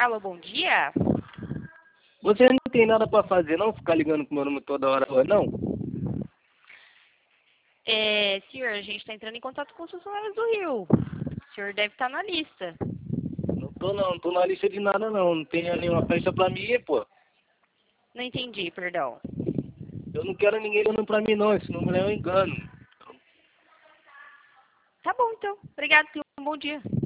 Alô, bom dia? Você não tem nada pra fazer, não? Ficar ligando pro meu número toda hora, não? Senhor, a gente está entrando em contato com os funcionários do Rio. O senhor deve estar na lista. Não tô na lista de nada, não. Não tem nenhuma festa pra mim ir, pô. Não entendi, perdão. Eu não quero ninguém ligando pra mim, não. Esse número é um engano. Tá bom, então. Obrigado, senhor. Um bom dia.